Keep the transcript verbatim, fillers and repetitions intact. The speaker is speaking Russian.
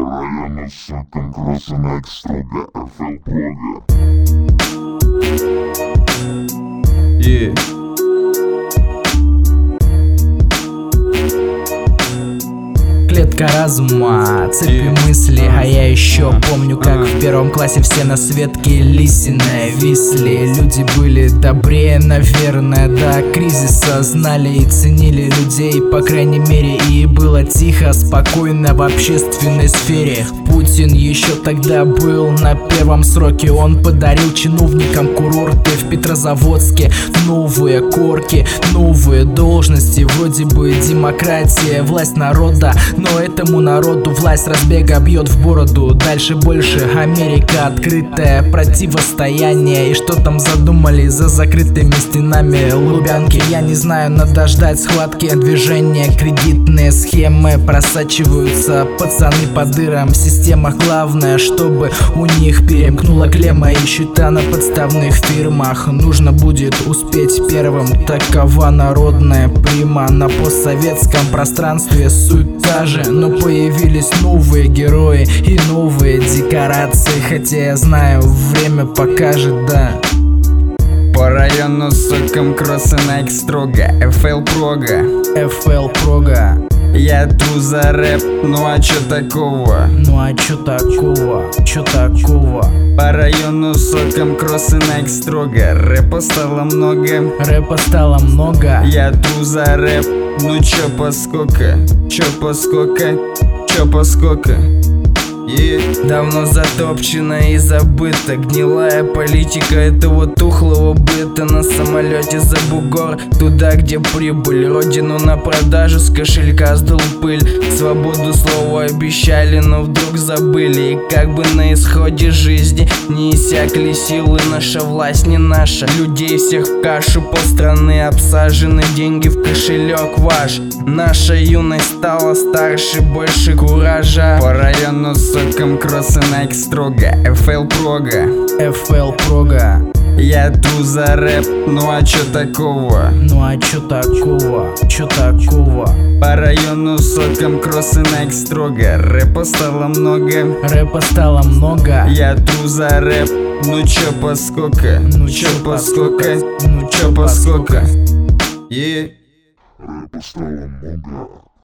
Района соком кросса строго эф эл Прога. Yeah. Клетка разума, цепи мысли, а я еще помню, как в первом классе все на Светке Лисиной висли. Люди были добрее, наверное, до кризиса, знали и ценили людей, по крайней мере, и было тихо, спокойно в общественной сфере. Путин еще тогда был на первом сроке, он подарил чиновникам курорты в Петрозаводске, новые корки, новые должности, вроде бы демократия, власть народа. Но этому народу власть разбега бьет в бороду. Дальше больше Америка, открытое противостояние. И что там задумали за закрытыми стенами Лубянки? Я не знаю, надо ждать схватки, движения, кредитные схемы просачиваются, пацаны по дырам в системах. Главное, чтобы у них перемкнула клемма и счета на подставных фирмах. Нужно будет успеть первым, такова народная прима. На постсоветском пространстве суть та же, но появились новые герои и новые декорации. Хотя я знаю, время покажет, да. По району соком кросса Nike строго эф эл Прога. эф эл Прога. Я тру за рэп, ну а чё такого? Ну а чё такого? Чё такого? По району соком кросса Nike строго. Рэпа стало много. Рэпа стало много. Я тру за рэп, ну чё поскока? Чё поскока? Чё поскока? Yeah. Давно затопчена и забыта гнилая политика этого тухлого быта. На самолете за бугор, туда где прибыль. Родину на продажу с кошелька сдул пыль. Свободу слова обещали, но вдруг забыли. И как бы на исходе жизни не иссякли силы, наша власть не наша. Людей всех в кашу, полстраны обсажены, деньги в кошелек ваш. Наша юность стала старше, больше куража. По району соком кросса Nike строго эф эл Прога. эф эл Прога. Я тру за рэп, ну а чё такого? Ну а чё такого? Чё такого? По району соком кросса Nike строго. Рэпа стало много. Рэпа стало много. Я тру за рэп, ну чё поскока? Ну чё поскока? Ну чё поскока? Yeah. Рэпа стало много.